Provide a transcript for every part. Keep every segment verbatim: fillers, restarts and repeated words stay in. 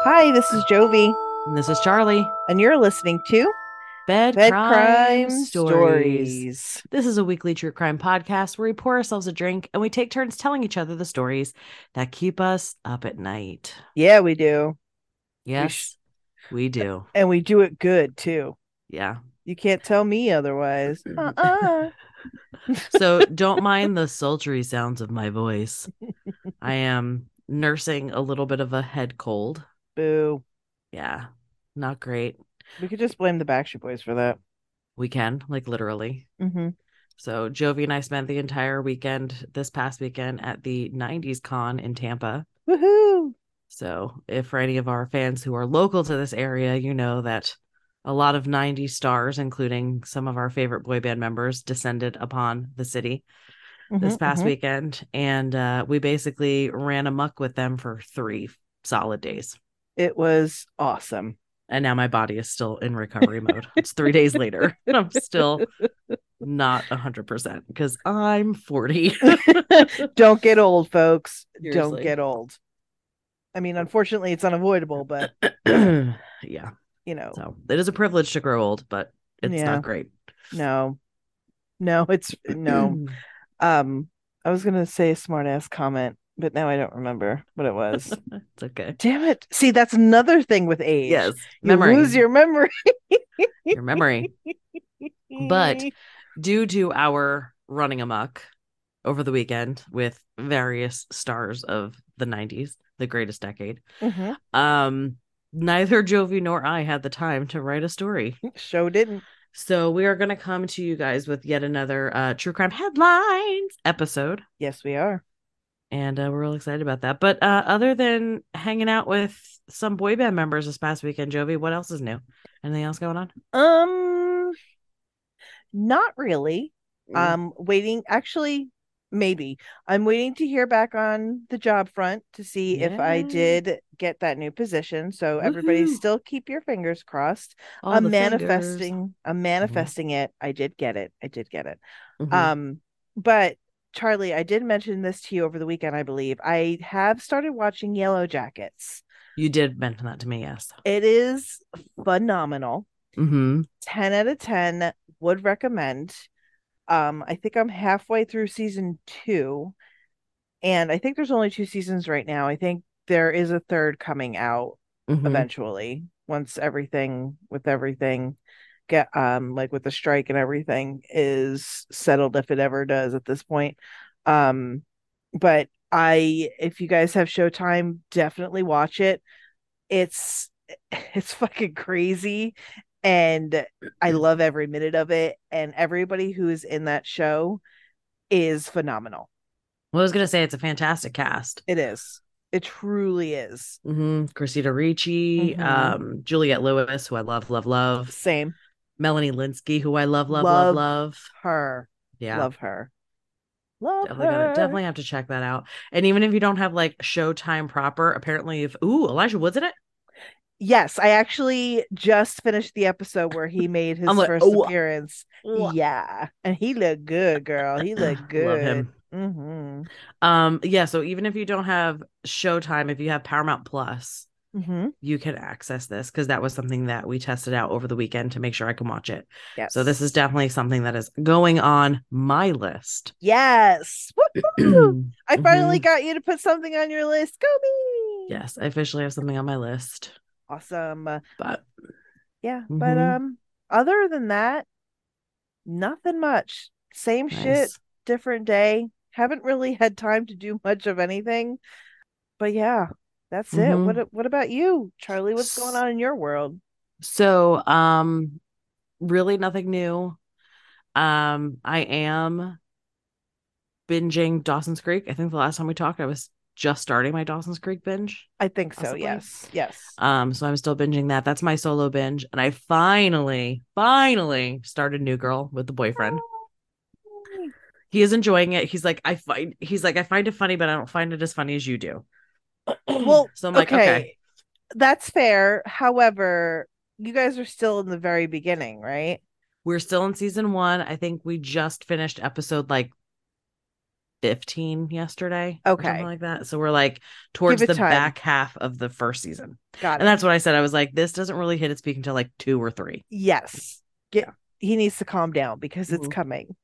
Hi, this is Jovi, And this is Charlie. and you're listening to Bed Bed Crime Crime Stories. Stories. This is a weekly true crime podcast where we pour ourselves a drink and we take turns telling each other the stories that keep us up at night. Yeah, we do. We sh- Yes, we do. and we do it good too. Yeah. You can't tell me otherwise. Uh-uh. So don't mind the sultry sounds of my voice. I am nursing a little bit of a head cold. Boo. Yeah, not great. We could just blame the Backstreet Boys for that. We can, like literally. Mm-hmm. So Jovi and I spent the entire weekend this past weekend at the nineties Con in Tampa. Woohoo. So if for any of our fans who are local to this area, you know that a lot of nineties stars, including some of our favorite boy band members, descended upon the city Mm-hmm, this past mm-hmm. weekend. And uh, we basically ran amok with them for three solid days. It was awesome. And now my body is still in recovery mode. It's three days later. And I'm still not one hundred percent because I'm forty. Don't get old, folks. Don't Seriously. get old. I mean, unfortunately, it's unavoidable, but Yeah. you know, So it is a privilege to grow old, but it's yeah, not great. no, no, it's no. Um, I was gonna say a smart ass comment, but now I don't remember what it was. It's okay. Damn it. See, that's another thing with age. Yes, You memory, lose your memory. your memory. But due to our running amok over the weekend with various stars of the nineties, the greatest decade, Hmm. um, neither Jovi nor I had the time to write a story. Show didn't. So we are going to come to you guys with yet another uh, true crime headlines episode. Yes, we are. And uh, we're real excited about that. But uh, other than hanging out with some boy band members this past weekend, Jovi, what else is new? Anything else going on? Um, not really. Mm. Um, waiting. Actually, maybe. I'm waiting to hear back on the job front to see if I Yeah. did get that new position. So everybody Woohoo. still keep your fingers crossed. All I'm the fingers. manifesting. I'm Mhm. manifesting it. I did get it. I did get it. Mhm. Um, but Charlie, I did mention this to you over the weekend, I believe. I have started watching Yellow Jackets. You did mention that to me, yes. It is phenomenal. Mm-hmm. ten out of ten would recommend. Um, I think I'm halfway through season two, and I think there's only two seasons right now. I think there is a third coming out Mm-hmm. eventually once everything with everything get um like with the strike and everything is settled if it ever does at this point. Um, but I if you guys have Showtime, definitely watch it. It's it's fucking crazy and I love every minute of it and everybody who is in that show is phenomenal. Well, I was gonna say it's a fantastic cast. It is. It truly is. Mm-hmm. Christina Ricci, Mm-hmm. um, Juliette Lewis, who I love, love, love. Same. Melanie Linsky, who I love, love, love, Love love. her. Yeah. Love her. Love Definitely gonna her. definitely have to check that out. And even if you don't have like Showtime proper, apparently if ooh, Elijah Wood's in it. Yes, I actually just finished the episode where he made I'm his like, first oh, appearance. oh. Yeah. And he looked good, girl. He looked Love good. him. Mm-hmm. Um, yeah, so even if you don't have Showtime, if you have Paramount Plus, Mm-hmm. you can access this because that was something that we tested out over the weekend to make sure I can watch it. So this is Yes. definitely something that is going on my list. Yes. Woo-hoo! I finally Hmm. got you to put something on your list. Go me. Yes, I officially have something on my list. Awesome. Uh, But yeah, but hmm um other than that, nothing much. Same shit, nice. different day. Haven't really had time to do much of anything. But yeah, that's it. hmm What what about you, Charlie? What's going on in your world? So, um, really nothing new. Um, I am binging Dawson's Creek. I think the last time we talked, I was just starting my Dawson's Creek binge, I think so. possibly. Yes. Yes. Um, so I'm still binging that. That's my solo binge. And I finally, finally started New Girl with the boyfriend. He is enjoying it. He's like, I find he's like, I find it funny, but I don't find it as funny as you do. Well, So I'm like, okay, okay, that's fair. However, you guys are still in the very beginning, right? we're still in season one. I think we just finished episode like fifteen yesterday or something Okay. like that. So we're like Give towards it the time. back half of the first season. Got And it. that's what I said. I was like, this doesn't really hit its peak until like two or three. Yes. Get Yeah. he needs to calm down because it's Mhm. coming.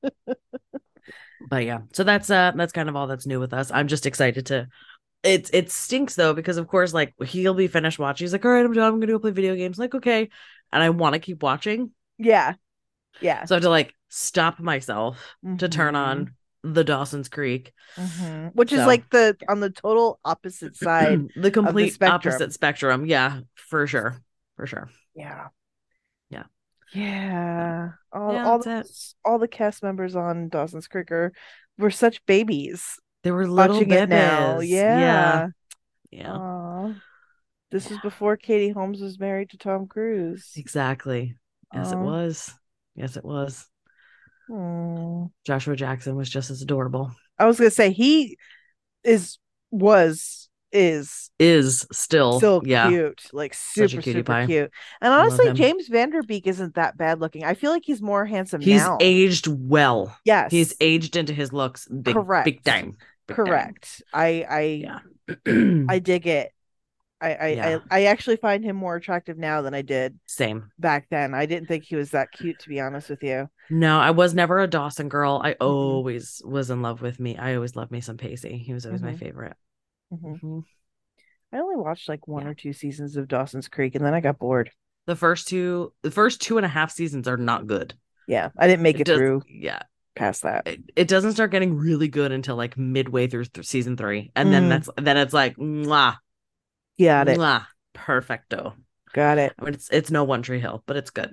But yeah, so that's uh that's kind of all that's new with us. I'm just excited to it it stinks though, because of course, like he'll be finished watching. He's like, all right, I'm done. I'm gonna go play video games. Like, okay. And I want to keep watching. Yeah. Yeah. So I have to like stop myself to turn Mm-hmm. on the Dawson's Creek. Mm-hmm. Which is So like the on the total opposite side the of the complete spectrum. opposite spectrum. Yeah, for sure. For sure. Yeah. Yeah. Yeah. All Yeah, all that's it. the, all the cast members on Dawson's Creek are, were such babies They were little watching it now. bebes. Yeah. Yeah. Yeah. Aw. This was Yeah. before Katie Holmes was married to Tom Cruise. Exactly. Yes, it Aw. was. Yes, it was. Hmm. Joshua Jackson was just as adorable. I was gonna say he is was is Is still, still yeah, cute, like such a super cutie super pie. cute. And I love honestly, him. James Vanderbeek isn't that bad looking. I feel like he's more handsome He's now. aged well. He's Yes, aged into his looks big, big correct, time. Big time. correct. I I Yeah. I dig it. I, I I Yeah. I actually find him more attractive now than I did Same. back then. I didn't think he was that cute, to be honest with you. No, I was never a Dawson girl. I Mm-mm, always was in love with me. I always loved me some Pacey. He was always my mm-hmm, favorite. mm-hmm. Mhm. I only watched like one Yeah. or two seasons of Dawson's Creek, and then I got bored. The first two, the first two and a half seasons are not good. Yeah, I didn't make It it does, through yeah. past that. It, it doesn't start getting really good until like midway through th- season three, and then Mm, that's then it's like mwah, got it. mwah, perfecto. Got it. I mean, it's it's no One Tree Hill, but it's good.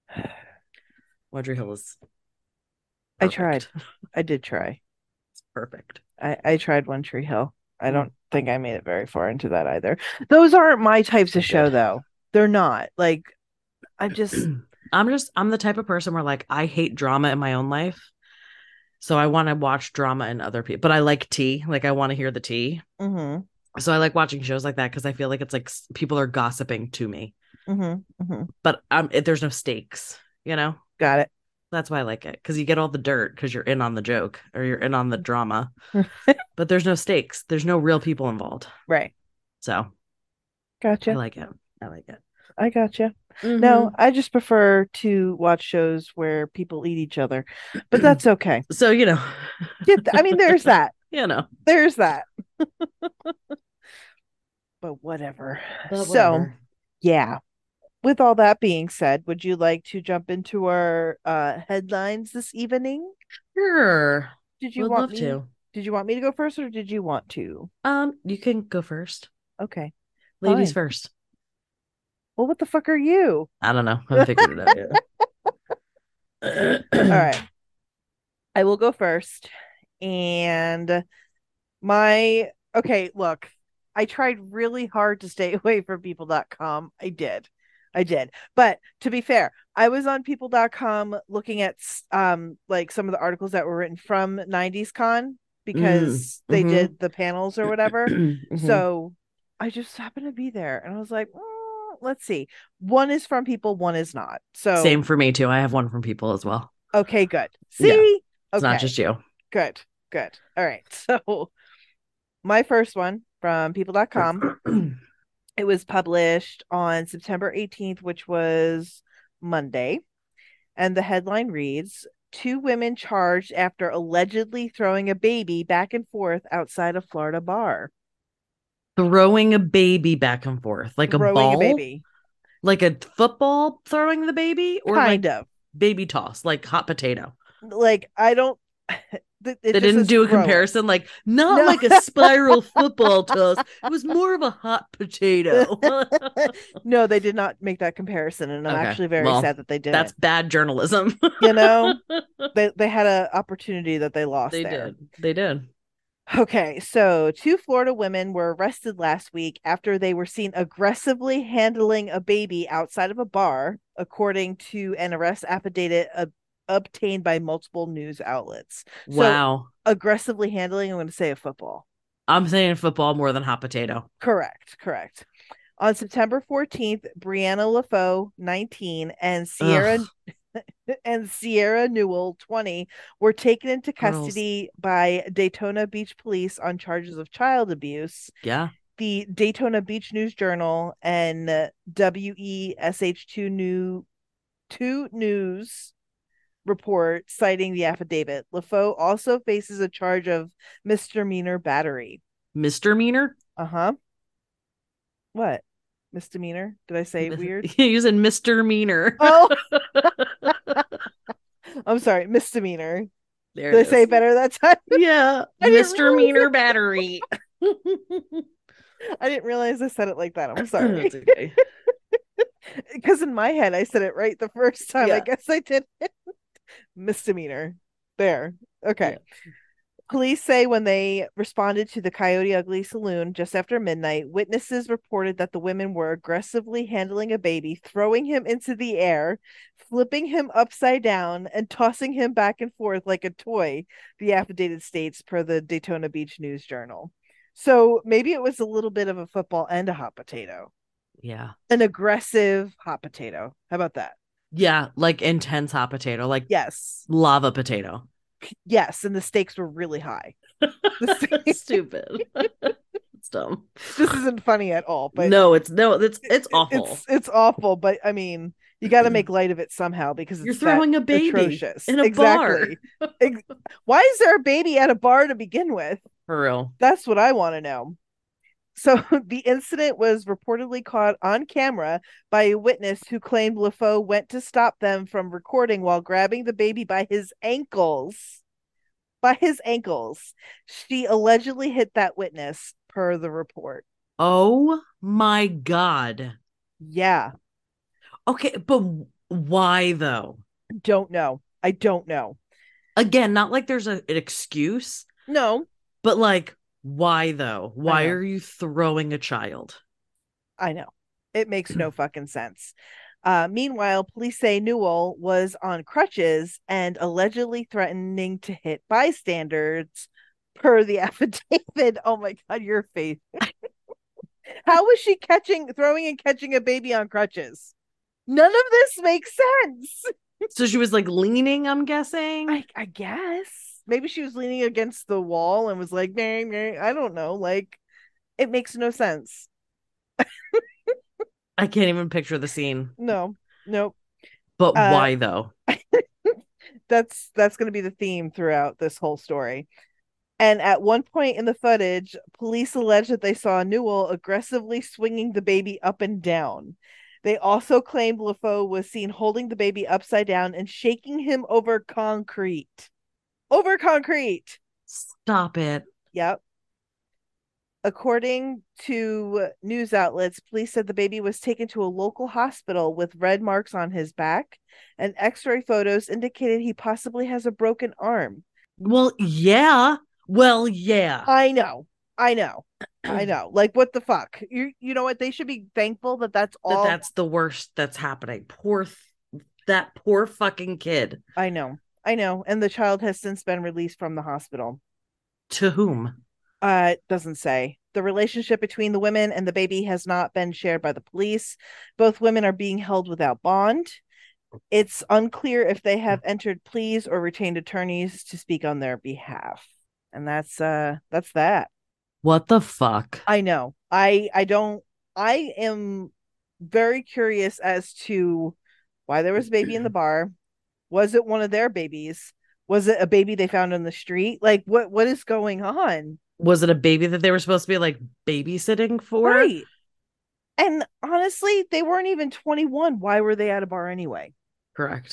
One Tree Hill is I tried. perfect. I did try. It's perfect. I, I tried One Tree Hill. I Mm. don't think I made it very far into that either. Those aren't my types I of show, did. though. They're not. Like, I just, I'm just I'm the type of person where like I hate drama in my own life. So I want to watch drama in other people, but I like tea. Like I want to hear the tea. mm-hmm, So I like watching shows like that because I feel like it's like s- people are gossiping to me, mm-hmm, mm-hmm. but um, it, there's no stakes, you know? Got it. That's why I like it, because you get all the dirt because you're in on the joke or you're in on the drama, but there's no stakes. There's no real people involved. Right. So I Gotcha. like it. I like it. I gotcha. No, Mhm. I just prefer to watch shows where people eat each other, but that's okay. So, you know, Yeah, th- I mean, there's that. you know, There's that. But whatever. but So, whatever. yeah. With all that being said, would you like to jump into our uh headlines this evening? Sure. Did you Would want love me to. did you want me to go first or did you want to? Um, you can go first. Okay, Ladies fine. first. Well, what the fuck are you? I don't know. I haven't figured it out All yet. right. I will go first. And my okay, look, I tried really hard to stay away from people dot com. I did. I did. But to be fair, I was on people dot com looking at um like some of the articles that were written from nineties Con Mm, because they mhm. did the panels or whatever. Mhm. So I just happened to be there and I was like, "Mm, let's see. One is from people, one is not. Same So for me too. I have one from people as well. okay, good. Yeah, See? it's not Okay, just you. good, good. All right. So my first one from people dot com. It was published on September eighteenth, which was Monday. And the headline reads, Two women charged after allegedly throwing a baby back and forth outside a Florida bar. Throwing a baby back and forth like a Throwing a ball, baby. like a football throwing the baby, or Kind like of. baby toss, like hot potato. Like, I don't, it They just didn't says do a throw it. comparison, like not No. like a spiral football toss. It was more of a hot potato. No, they did not make that comparison. And I'm Okay, actually very well, sad that they that's didn't. bad journalism. You know, they, they had an opportunity that they lost They there. did. They did. Okay, so two Florida women were arrested last week after they were seen aggressively handling a baby outside of a bar, according to an arrest affidavit uh, obtained by multiple news outlets. So, Wow. aggressively handling, I'm going to say a football. I'm saying football more than hot potato. Correct, correct. On September fourteenth, Brianna LaFoe, nineteen, and Sierra Ugh. and Sierra Newell, twenty, were taken into Girls. custody by Daytona Beach police on charges of child abuse. Yeah. The Daytona Beach News Journal and W E S H two New two News report citing the affidavit. LaFoe also faces a charge of misdemeanor battery. Misdemeanor? Uh-huh. What? Misdemeanor? Did I say weird? Using misdemeanor. Oh, I'm sorry, misdemeanor. There Did I it say is. better that time? Yeah. I didn't Misdemeanor realize battery. I didn't realize I said it like that. I'm That's sorry. okay. Because in my head I said it right the first time. I Yeah. guess I did. Misdemeanor. There. Okay. Yeah. Police say when they responded to the Coyote Ugly saloon just after midnight, witnesses reported that the women were aggressively handling a baby, throwing him into the air, flipping him upside down, and tossing him back and forth like a toy, the affidavit states per the Daytona Beach News Journal. So maybe it was a little bit of a football and a hot potato. Yeah. An aggressive hot potato. How about that? Yeah. Like intense hot potato, like Yes. lava potato. Yes. And the stakes were really high. Stupid. It's dumb. This isn't funny at all, but No, it's no, it's it's awful. it's it's awful, but I mean, you got to make light of it somehow because You're it's that throwing a baby atrocious. in a Exactly. bar. Ex- Why is there a baby at a bar to begin with? For real. That's what I want to know. So the incident was reportedly caught on camera by a witness who claimed LaFoe went to stop them from recording while grabbing the baby by his ankles. By his ankles. She allegedly hit that witness, per the report. Oh my God. Yeah. Okay, but why though? Don't know. I don't know. Again, not like there's a, an excuse, No, but like, why though? Why know. are you throwing a child? I know. It makes no fucking sense. Uh, meanwhile, police say Newell was on crutches and allegedly threatening to hit bystanders per the affidavit. Oh my God, your face. How was she catching, throwing and catching a baby on crutches? None of this makes sense. So she was like leaning, I'm guessing. I, I guess. Maybe she was leaning against the wall and was like, nah, nah. I don't know. Like, it makes no sense. I can't even picture the scene. No, nope. But Uh, why though? that's that's going to be the theme throughout this whole story. And at one point in the footage, police allege that they saw Newell aggressively swinging the baby up and down. They also claimed LaFoe was seen holding the baby upside down and shaking him over concrete. Over concrete. Stop it. Yep. According to news outlets, police said the baby was taken to a local hospital with red marks on his back, and x-ray photos indicated he possibly has a broken arm. Well, yeah. Well, yeah. I know. I know. I know. Like, what the fuck? You you know what? They should be thankful that that's all. That that's the worst that's happening. Poor th- that poor fucking kid. I know. I know. And the child has since been released from the hospital. To whom? Uh, it doesn't say. The relationship between the women and the baby has not been shared by the police. Both women are being held without bond. It's unclear if they have entered pleas or retained attorneys to speak on their behalf. And that's uh that's that. What the fuck? I know. I I don't I am very curious as to why there was a baby in the bar. Was it one of their babies? Was it a baby they found on the street? Like what what is going on? Was it a baby that they were supposed to be like babysitting for? Right. And honestly, they weren't even twenty-one. Why were they at a bar anyway? Correct.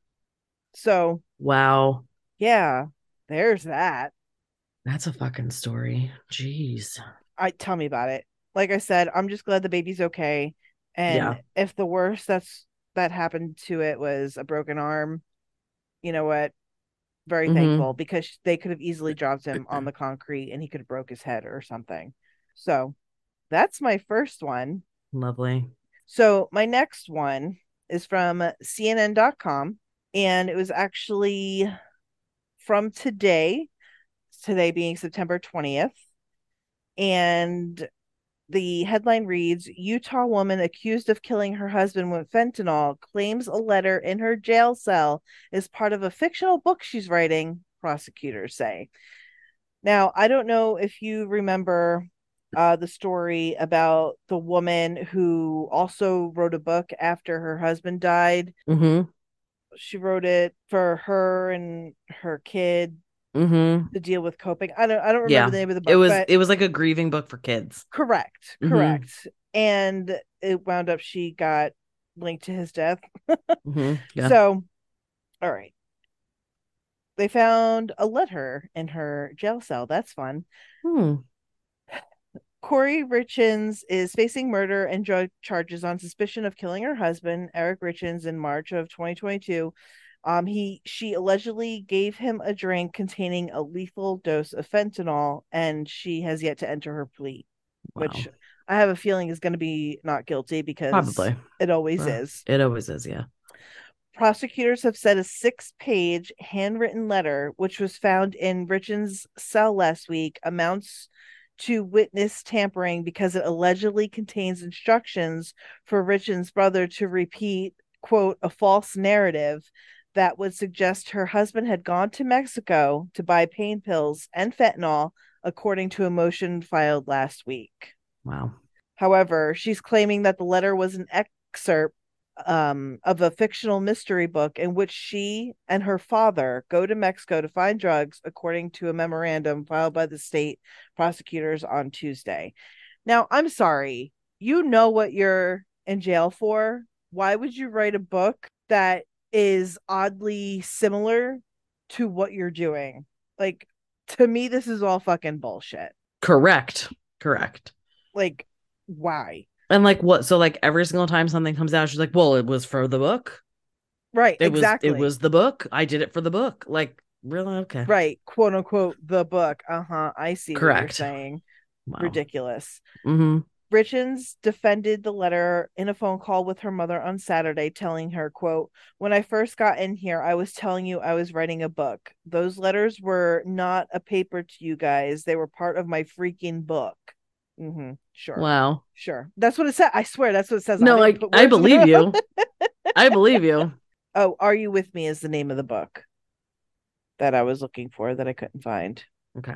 So, Wow. yeah, there's that. That's a fucking story. Jeez. I tell me about it. Like I said, I'm just glad the baby's okay. And Yeah. if the worst that's that happened to it was a broken arm, you know what? Very Mhm. thankful because they could have easily dropped him on the concrete and he could have broke his head or something. So that's my first one. Lovely. So my next one is from C N N dot com, and it was actually from today, today being September twentieth. And the headline reads, Utah woman accused of killing her husband with fentanyl claims a letter in her jail cell is part of a fictional book she's writing, prosecutors say. Now, I don't know if you remember uh, the story about the woman who also wrote a book after her husband died. Mm-hmm. She wrote it for her and her kid Mm-hmm. to deal with coping. I don't I don't remember Yeah. the name of the It book, was but it was like a grieving book for kids. correct, Mm-hmm. correct. And it wound up she got linked to his death. Mm-hmm. Yeah. So, all right. They found a letter in her jail cell. That's fun. Hmm. Corey Richins is facing murder and drug charges on suspicion of killing her husband, Eric Richins, in March of twenty twenty-two. Um, he she allegedly gave him a drink containing a lethal dose of fentanyl, and she has yet to enter her plea, Wow. which I have a feeling is going to be not guilty because Probably. it always Uh, is. It always is, yeah. Prosecutors have said a six page handwritten letter, which was found in Richins' cell last week, amounts to witness tampering because it allegedly contains instructions for Richins' brother to repeat, quote, a false narrative that would suggest her husband had gone to Mexico to buy pain pills and fentanyl, according to a motion filed last week. Wow. However, she's claiming that the letter was an excerpt um, of a fictional mystery book in which she and her father go to Mexico to find drugs, according to a memorandum filed by the state prosecutors on Tuesday. Now, I'm sorry. You know what you're in jail for. Why would you write a book that is oddly similar to what you're doing? Like, to me, this is all fucking bullshit. Correct. Correct. Like, why? And like what? So like every single time something comes out, she's like, "Well, it was for the book. Right, It was it exactly. was the book. I did it for the book." Like, really? Okay. Right, quote unquote, the book. Uh-huh. I see what you're Correct. saying. Wow. Ridiculous. Mm-hmm. Richins defended the letter in a phone call with her mother on Saturday, telling her, quote, when I first got in here, I was telling you I was writing a book. Those letters were not a paper to you guys. They were part of my freaking book. Mm-hmm. Sure. Wow. Sure. That's what it said. I swear that's what it says. I No, didn't like put I words in believe her mouth. you. I believe you. Oh, Are You With Me is the name of the book that I was looking for that I couldn't find. Okay.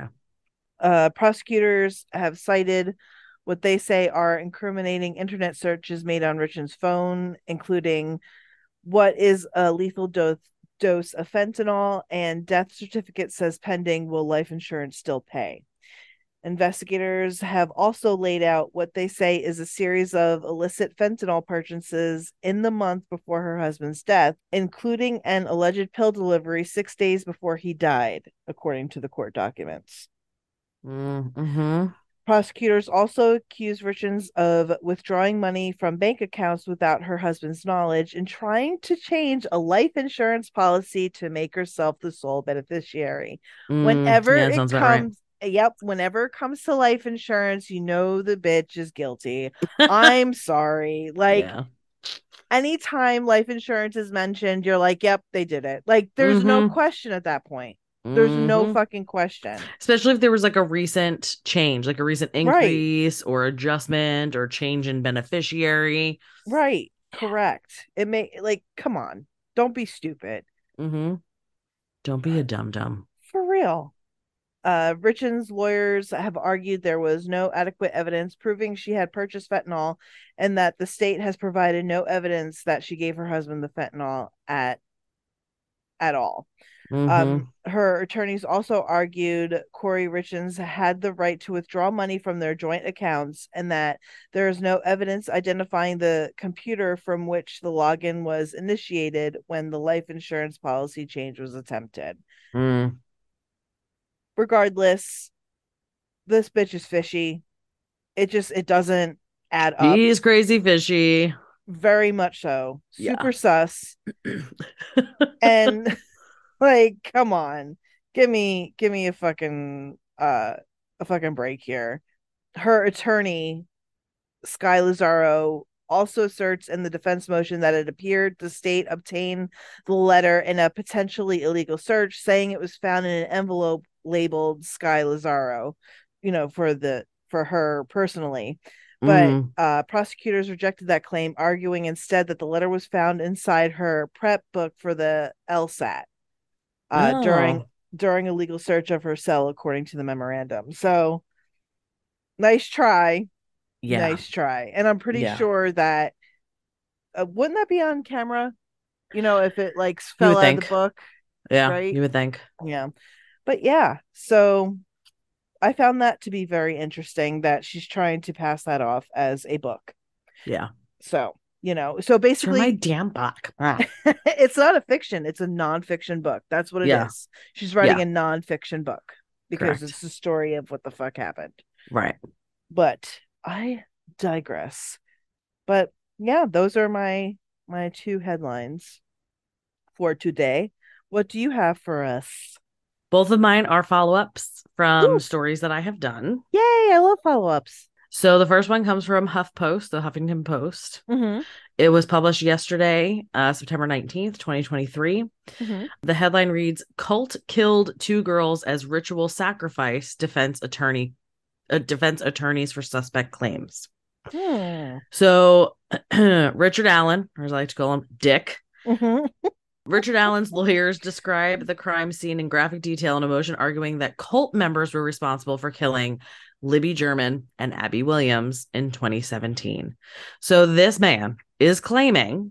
Uh, prosecutors have cited what they say are incriminating internet searches made on Richard's phone, including what is a lethal dose dose of fentanyl and death certificate says pending, will life insurance still pay? Investigators have also laid out what they say is a series of illicit fentanyl purchases in the month before her husband's death, including an alleged pill delivery six days before he died, according to the court documents. Mm-hmm. Prosecutors also accused Richards of withdrawing money from bank accounts without her husband's knowledge and trying to change a life insurance policy to make herself the sole beneficiary. Mm, Whenever yeah, it sounds about right. comes, yep, whenever it comes to life insurance, you know the bitch is guilty. I'm sorry. Like, Yeah. anytime life insurance is mentioned, you're like, yep, they did it. Like, there's no Mm-hmm. question at that point. There's no Mm-hmm. fucking question. Especially if there was like a recent change, like a recent Right. increase or adjustment or change in beneficiary. Right. Correct. It may, like, come on. Don't be stupid. Mm-hmm. Don't be a dum dum. For real. Uh, Richens' lawyers have argued there was no adequate evidence proving she had purchased fentanyl and that the state has provided no evidence that she gave her husband the fentanyl at at all. Mm-hmm. Um, her attorneys also argued Corey Richens had the right to withdraw money from their joint accounts and that there is no evidence identifying the computer from which the login was initiated when the life insurance policy change was attempted. Mm. Regardless, this bitch is fishy. It just it doesn't add up. He's crazy fishy. Very much so. Yeah. Super sus. And like, come on. Give me give me a fucking uh a fucking break here. Her attorney, Sky Lazaro, also asserts in the defense motion that it appeared the state obtained the letter in a potentially illegal search, saying it was found in an envelope labeled Sky Lazaro, you know, for the for her personally. But Mm. uh, prosecutors rejected that claim, arguing instead that the letter was found inside her prep book for the LSAT uh, during Oh, during a legal search of her cell, according to the memorandum. So nice try, yeah. nice try. And I'm pretty Yeah. sure that uh, wouldn't that be on camera? You know, if it like You fell would out of the think. book, Yeah, right? you would think. Yeah. But yeah, so I found that to be very interesting that she's trying to pass that off as a book. Yeah. So, you know, so Turn my basically damn back. Ah. it's not a fiction, it's a nonfiction book. That's what it Yeah. is. She's writing Yeah. a nonfiction book because Correct. it's the story of what the fuck happened. Right. But I digress. But yeah, those are my my two headlines for today. What do you have for us? Both of mine are follow ups from Ooh, stories that I have done. yay, I love follow-ups. So the first one comes from HuffPost, the Huffington Post. Mm-hmm. It was published yesterday, uh, September nineteenth, twenty twenty-three. Mm-hmm. The headline reads, Cult killed two girls as ritual sacrifice, defense attorney, uh, defense attorneys for suspect claims. Hmm. So Richard Allen, or as I like to call him, Dick. Mm-hmm. Richard Allen's lawyers describe the crime scene in graphic detail and emotion, arguing that cult members were responsible for killing Libby German and Abby Williams in twenty seventeen. So this man is claiming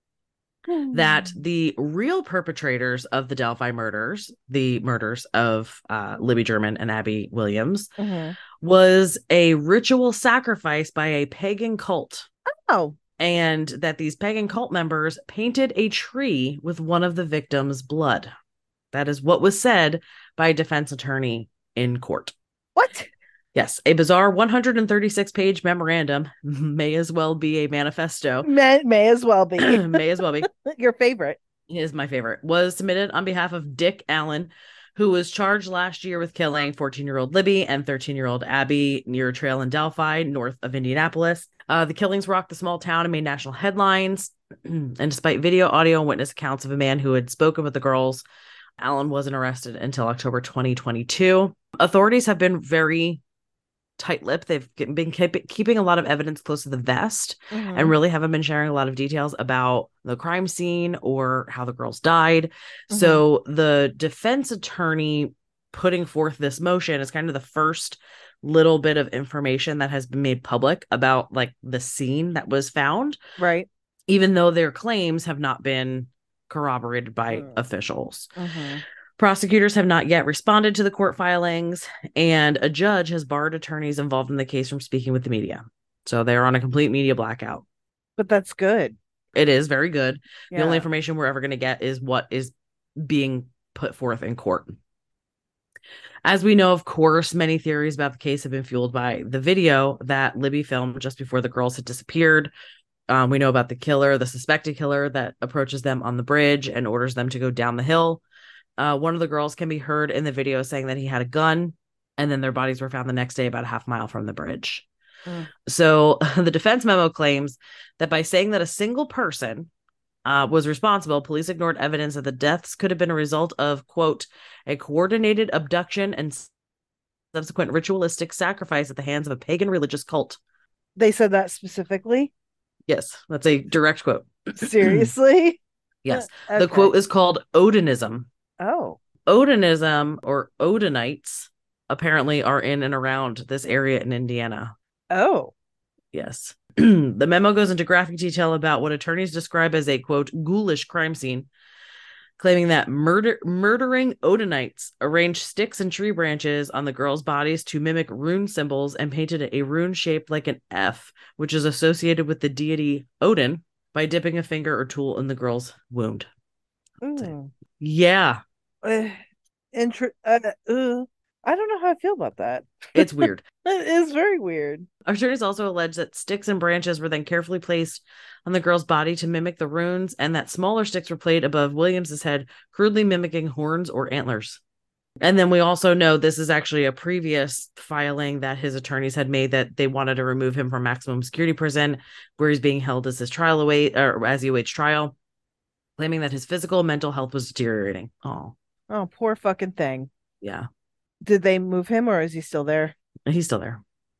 that the real perpetrators of the Delphi murders, the murders of uh, Libby German and Abby Williams, Mm-hmm. was a ritual sacrifice by a pagan cult, Oh, and that these pagan cult members painted a tree with one of the victims' blood. That is what was said by a defense attorney in court. what? Yes, a bizarre one hundred thirty-six page memorandum may as well be a manifesto. May, may as well be. May as well be. Your favorite. Is my favorite. Was submitted on behalf of Dick Allen, who was charged last year with killing fourteen year old Libby and thirteen year old Abby near a trail in Delphi, north of Indianapolis. Uh, the killings rocked the small town and made national headlines. And despite video, audio, and witness accounts of a man who had spoken with the girls, Allen wasn't arrested until October twenty twenty-two. Authorities have been very tight-lipped. They've been keep, keeping a lot of evidence close to the vest Mm-hmm. and really haven't been sharing a lot of details about the crime scene or how the girls died. Mm-hmm. So the defense attorney putting forth this motion is kind of the first little bit of information that has been made public about like the scene that was found, right? Even though their claims have not been corroborated by mm. officials. Mm-hmm. Prosecutors have not yet responded to the court filings, and a judge has barred attorneys involved in the case from speaking with the media. So they're on a complete media blackout. But that's good. It is very good. Yeah. The only information we're ever going to get is what is being put forth in court. As we know, of course, many theories about the case have been fueled by the video that Libby filmed just before the girls had disappeared. Um, we know about the killer, the suspected killer that approaches them on the bridge and orders them to go down the hill. Uh, one of the girls can be heard in the video saying that he had a gun, and then their bodies were found the next day about a half mile from the bridge. Mm. So the defense memo claims that by saying that a single person uh, was responsible, police ignored evidence that the deaths could have been a result of, quote, a coordinated abduction and subsequent ritualistic sacrifice at the hands of a pagan religious cult. They said that specifically? Yes, that's a direct quote. Seriously? Yes. Okay. The quote is called Odinism. Oh. Odinism or Odinites apparently are in and around this area in Indiana. Oh. Yes. The memo goes into graphic detail about what attorneys describe as a, quote, ghoulish crime scene, claiming that murder murdering Odinites arranged sticks and tree branches on the girls' bodies to mimic rune symbols and painted a rune shaped like an F, which is associated with the deity Odin, by dipping a finger or tool in the girl's wound. Mm. Yeah. Uh, intr- uh, uh, I don't know how I feel about that. It's weird. It is very weird. Attorneys also allege that sticks and branches were then carefully placed on the girl's body to mimic the runes, and that smaller sticks were placed above Williams's head, crudely mimicking horns or antlers. And then we also know this is actually a previous filing that his attorneys had made, that they wanted to remove him from maximum security prison, where he's being held as his trial await or as he awaits trial, claiming that his physical and mental health was deteriorating. Oh, oh, poor fucking thing. Yeah. Did they move him, or is he still there? He's still there.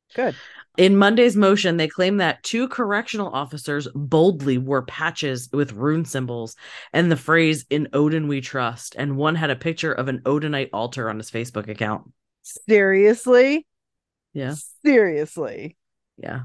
Good. In Monday's motion, they claim that two correctional officers boldly wore patches with rune symbols and the phrase "In Odin we trust," and one had a picture of an Odinite altar on his Facebook account. Seriously? Yeah. Seriously. Yeah.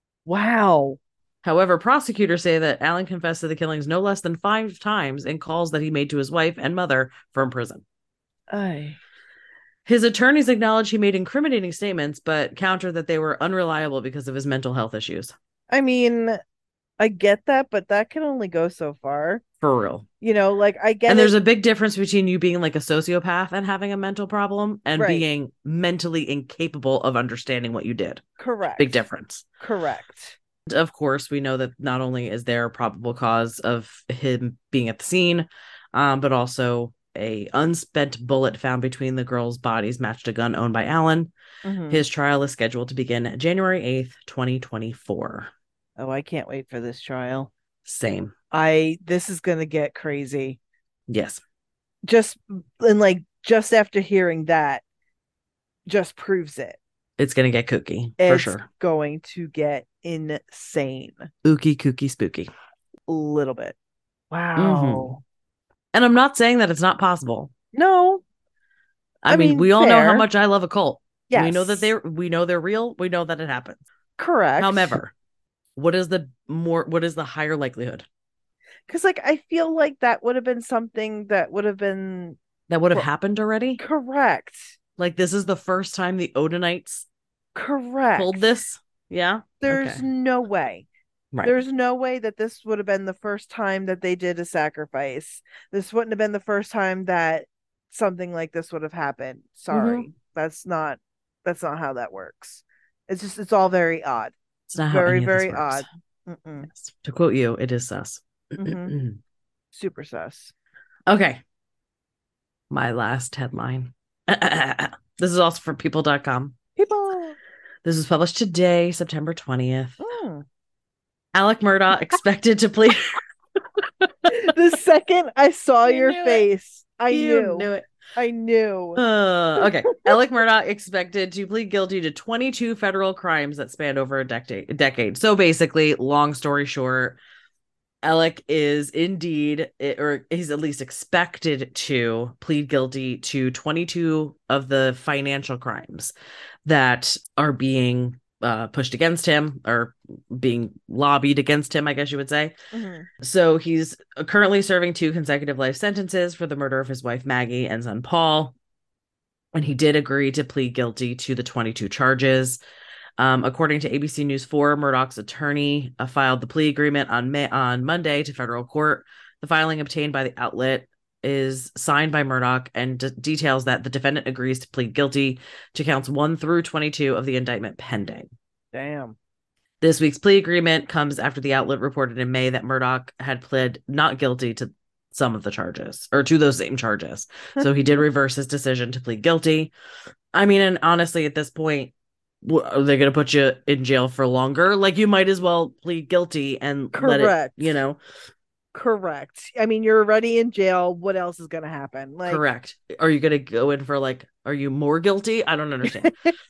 Wow. However, prosecutors say that Allen confessed to the killings no less than five times in calls that he made to his wife and mother from prison. Aye. His attorneys acknowledged he made incriminating statements, but countered that they were unreliable because of his mental health issues. I mean, I get that, but that can only go so far. For real. You know, like I get And there's it. a big difference between you being like a sociopath and having a mental problem and Right. being mentally incapable of understanding what you did. Correct. Big difference. Correct. Of course, we know that not only is there a probable cause of him being at the scene, um, but also a unspent bullet found between the girls' bodies matched a gun owned by Allen. Mhm. His trial is scheduled to begin January eighth, twenty twenty-four. Oh, I can't wait for this trial. Same. I this is gonna get crazy. Yes. Just and like just after hearing that, just proves it. It's gonna get kooky It's for sure. going to get insane. Ookie kooky spooky. A little bit. Wow. Mm-hmm. And I'm not saying that it's not possible. No. I, I mean, mean, we all know how fair. much I love a cult. Yes. We know that they're we know they're real. We know that it happens. Correct. However, what is the more what is the higher likelihood? Because like I feel like that would have been something that would have been That would have Well, happened already? correct. Like this is the first time the Odinites Correct. pulled this? Yeah. There's Okay. no way. Right. There's no way that this would have been the first time that they did a sacrifice. This wouldn't have been the first time that something like this would have happened. Sorry. That's not that's not how that works. It's just it's all very odd. It's not how Very, any of this very works. odd. Mm-mm. Yes. To quote you, it is sus. Mhm. Super sus. Okay. My last headline. This is also from people dot com. People. This was published today, September twentieth. Mm. Alec Murdaugh expected to plead. The second I saw You your knew it. face, I You knew. knew it. I knew. Uh, okay. Alec Murdaugh expected to plead guilty to twenty-two federal crimes that spanned over a decade. decade. So basically, long story short, Alec is indeed, or he's at least expected to plead guilty to twenty-two of the financial crimes that are being uh, pushed against him or being lobbied against him, I guess you would say. Mhm. So he's currently serving two consecutive life sentences for the murder of his wife, Maggie, and son, Paul. And he did agree to plead guilty to the twenty-two charges. Um, according to A B C News four, Murdaugh's attorney uh, filed the plea agreement on May- on Monday to federal court. The filing obtained by the outlet is signed by Murdaugh and d- details that the defendant agrees to plead guilty to counts one through twenty-two of the indictment pending. Damn. This week's plea agreement comes after the outlet reported in May that Murdaugh had pled not guilty to some of the charges, or to those same charges. So he did reverse his decision to plead guilty. I mean, and honestly, at this point, are they going to put you in jail for longer? Like, you might as well plead guilty and let it, Correct. you know, Correct. I mean, you're already in jail. What else is going to happen? Like, correct. Are you going to go in for like, are you more guilty? I don't understand.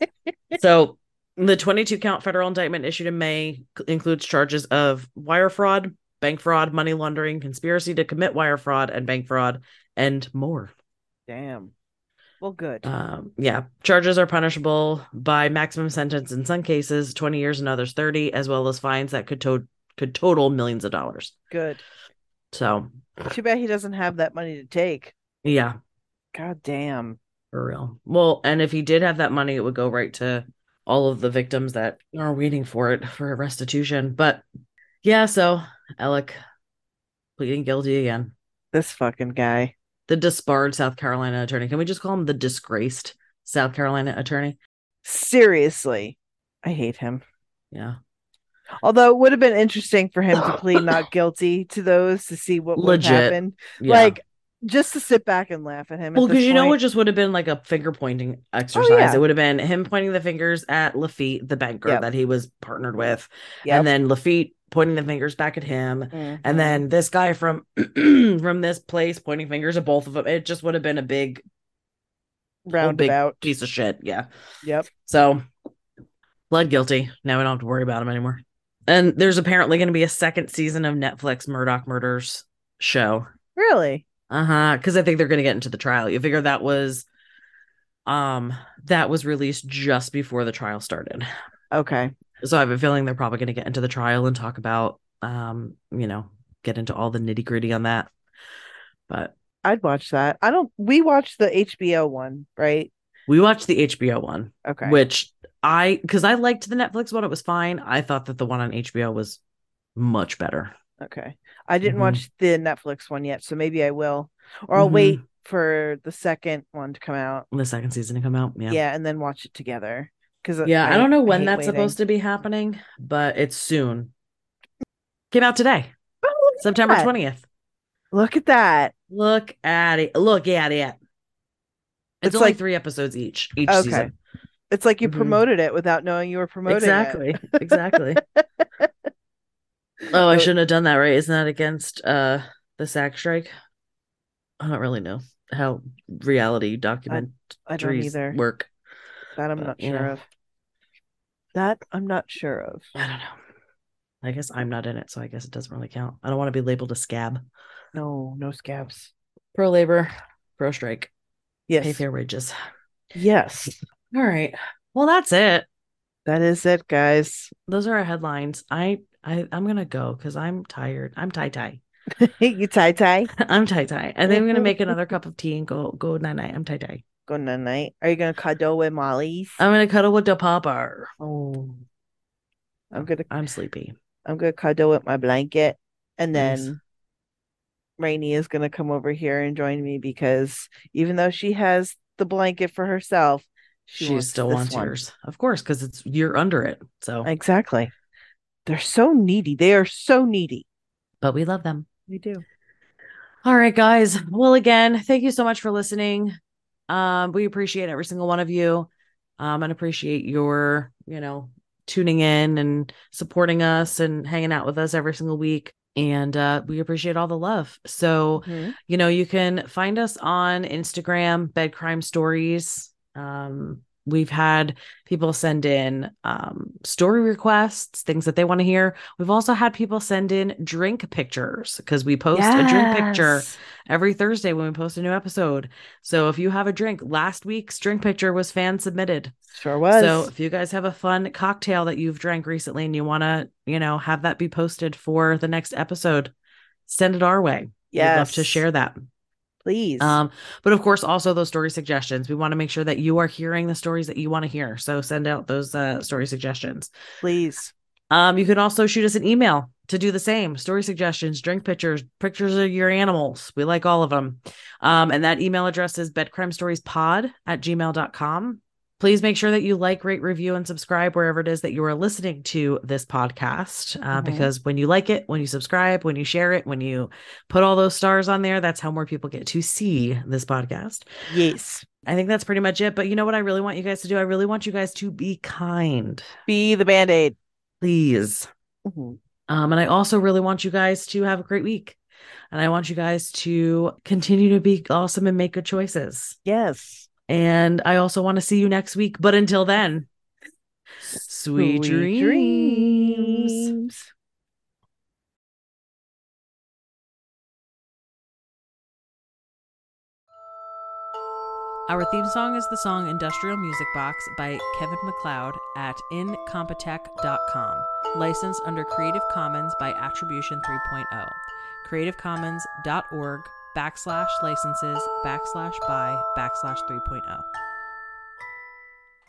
So the twenty-two count federal indictment issued in May includes charges of wire fraud, bank fraud, money laundering, conspiracy to commit wire fraud and bank fraud, and more. Damn. Well, good. Um, yeah, charges are punishable by maximum sentence in some cases, twenty years in others, thirty, as well as fines that could to- could total millions of dollars. Good. So, too bad he doesn't have that money to take. Yeah. God damn. For real. Well, and if he did have that money, it would go right to all of the victims that are waiting for it for restitution. But yeah, so Alec pleading guilty again. This fucking guy. The disbarred South Carolina attorney. Can we just call him the disgraced South Carolina attorney? Seriously. I hate him. Yeah. Although it would have been interesting for him to plead not guilty to those to see what would have happened. Yeah. Like, just to sit back and laugh at him. Well, because you point. know, it just would have been like a finger pointing exercise. Oh, yeah. It would have been him pointing the fingers at Lafitte, the banker yep. that he was partnered with. Yep. And then Lafitte pointing the fingers back at him. Mm-hmm. And then this guy from from this place pointing fingers at both of them. It just would have been a big roundabout big piece of shit. Yeah. Yep. So Blood guilty. Now we don't have to worry about him anymore. And there's apparently going to be a second season of Netflix Murdoch Murders show. Really? Uh-huh. Because I think they're going to get into the trial. You figure that was um that was released just before the trial started. Okay. So I have a feeling they're probably going to get into the trial and talk about um, you know, get into all the nitty-gritty on that. But I'd watch that. I don't we watched the H B O one, right? we watched the H B O one. Okay. Which I because I liked the Netflix one, it was fine. I thought that the one on H B O was much better. Okay. I didn't Mhm. watch the Netflix one yet, so maybe I will. Or I'll Mhm. wait for the second one to come out. The second season to come out. Yeah. Yeah, and then watch it together. Because Yeah, I, don't know when that's waiting. supposed to be happening, but it's soon. Came out today, Oh, look September at that. twentieth. Look at that. Look at it. Look at it. It's, It's only like- three episodes each, each Okay. season. It's like you Mhm. promoted it without knowing you were promoting Exactly. it. Exactly. Oh, I shouldn't have done that, right? Isn't that against uh the SAG strike? I don't really know how reality documentaries I don't either. work. That I'm But, not you sure know. of. That I'm not sure of. I don't know. I guess I'm not in it, so I guess it doesn't really count. I don't want to be labeled a scab. No, no scabs. Pro labor, pro strike. Yes. Pay fair wages. Yes. All right. Well, that's it. That is it, guys. Those are our headlines. I, I I'm gonna go because I'm tired. I'm tie tie. You tie tie. I'm tie tie. I think I'm gonna make another cup of tea and go go night night. I'm tie tie. Good night. Are you gonna cuddle with Molly's? I'm gonna cuddle with the papa. Oh, I'm Oh, gonna I'm sleepy. I'm gonna cuddle with my blanket, and Nice. then Rainy is gonna come over here and join me because even though she has the blanket for herself, she, She wants still this wants one. yours, of course, because it's you're under it. So, Exactly. They're so needy. They are so needy. but we love them. We do. All right, guys. Well, again, thank you so much for listening. Um, we appreciate every single one of you. Um, and appreciate your, you know, tuning in and supporting us and hanging out with us every single week. And uh, we appreciate all the love. So, Mhm. you know, you can find us on Instagram, Bed Crime Stories. Um, we've had people send in um, story requests, things that they want to hear. We've also had people send in drink pictures because we post a drink picture Yes. every Thursday when we post a new episode. So if you have a drink, last week's drink picture was fan submitted. Sure was. So if you guys have a fun cocktail that you've drank recently and you want to, you know, have that be posted for the next episode, send it our way. We'd love to Yes. share that. Please. Um, but of course, also those story suggestions. We want to make sure that you are hearing the stories that you want to hear. So send out those uh, story suggestions. Please. Um, you can also shoot us an email to do the same. Story suggestions, drink pictures, pictures of your animals. We like all of them. Um, and that email address is bedcrimestoriespod at gmail dot com. Please make sure that you like, rate, review, and subscribe wherever it is that you are listening to this podcast. Uh, Mhm. Because when you like it, when you subscribe, when you share it, when you put all those stars on there, that's how more people get to see this podcast. Yes. I think that's pretty much it. But you know what I really want you guys to do? I really want you guys to be kind. Be the Band-Aid. Please. Mhm. Um, and I also really want you guys to have a great week. And I want you guys to continue to be awesome and make good choices. Yes. And I also want to see you next week. But until then, sweet, dreams. dreams. Our theme song is the song Industrial Music Box by Kevin MacLeod at incompetech dot com. Licensed under Creative Commons by Attribution 3.0. creativecommons.org backslash licenses backslash by backslash 3.0.